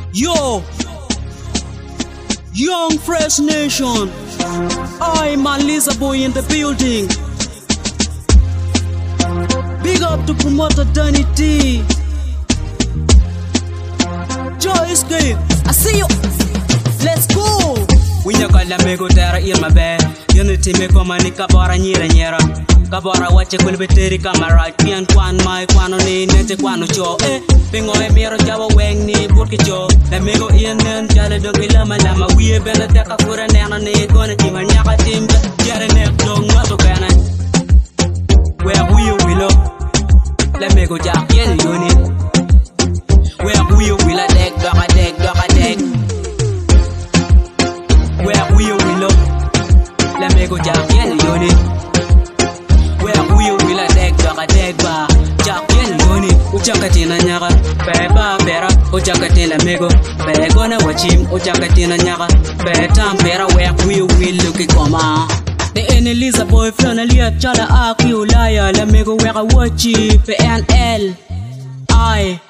Yo, Young Fresh Nation. I'm Lisa Boy in the building. Big up to promoter Danny T. Joyce K. I see you. Let's go. We no call me go there in my bed. Unity me come and kabara nyera. Kabara wache kulbeteri kamera. Kian kwan mai kwano ni nete kwano cho. Bingo e miro jawa weng ni burki cho. Le me go in nen jale dongi lama. We bena teka kura nena ni gonna tima nyaka timba. Jare nek dong mato kana. Where who you will up? Let me go jack yen unit. Where who you will a deck, dog a deck, dog a deck. Where who you will up? Let me go jack yen unit. Where who you will a deck, dog a deck, ba. Jack yen unit. Uchakatina nyaga, beba bera. Uchakatina mego, begona wachim. Uchakatina nyaga, betam bera. Where who you will look it koma. The Elisa boyfriend Alia Chala Aki Ulaya. Let me go where I watch it. PNL I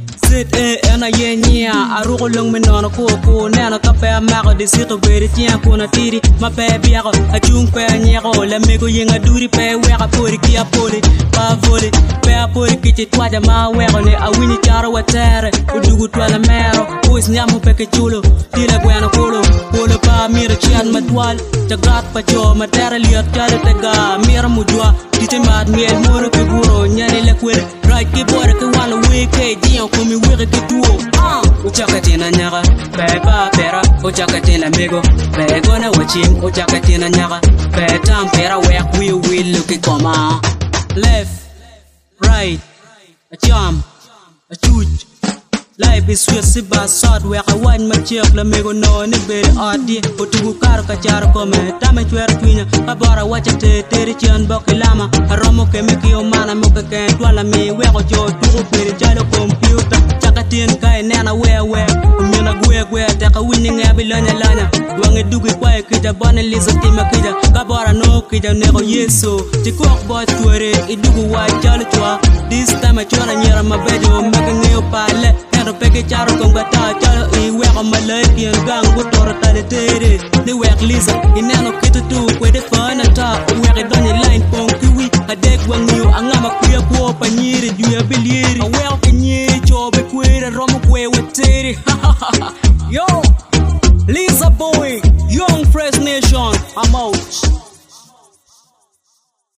ZANA Yenya Arugo long menona koko Nana Kappa Maro de Sito Bedi Tia Kona Tiri Ma baby a jung pe nyero Let me go yenga duri pe where I put it kia poli Pa voli pe a poli kiti twaja ma where on it a winnie jaro watere Udugu twala mero Uis nyamu peke chulo Tila guana kolo Polo pa mira chian matwal Chagrat pa cho matera liat jale tega Mira mujwa Tite mad miel moro ke guro Nyani le kwere Right ke bora ke wala weke Diyan kumi weke ke duo Uchakatina nyaga Beba pera Uchakatina migo Begona wachim Uchakatina nyaga Betam pera wek we will look it koma Left Right A jump A shoot Life is sweet, si ba sod where I want my check. Let me go no ni bed adi. Utugu karo kacharo kome. Tame chwera twinya. Kabara wacha te teri chian boki lama. Haromo ke miki omana moke ken twala mi. Weko jo tugu peri jalo computer. Chakatin kai nena we. Umina gwe. Taka winning ebi lanya lanya. Dwange dugi kwa kija bane lisa tima kija. Kabara no kija nego yeso. Chikok boy twere. Idugu wa jalo chwa. This time I chwara nyera mabejo. Meke ngeo pale. Peke charo kong bata charo I wek on my life Yan gang butoro tale tere Ni wek lisa Inano kito tu kwe de fana ta Wek e donye line pong kiwi A dek wang niyo Angama kuya kuo pa nyiri Juya bilieri A wek ke nyiri Chobe kwere Romo kwe wetere Yo Lisa Boy Young Fresh Nation I'm out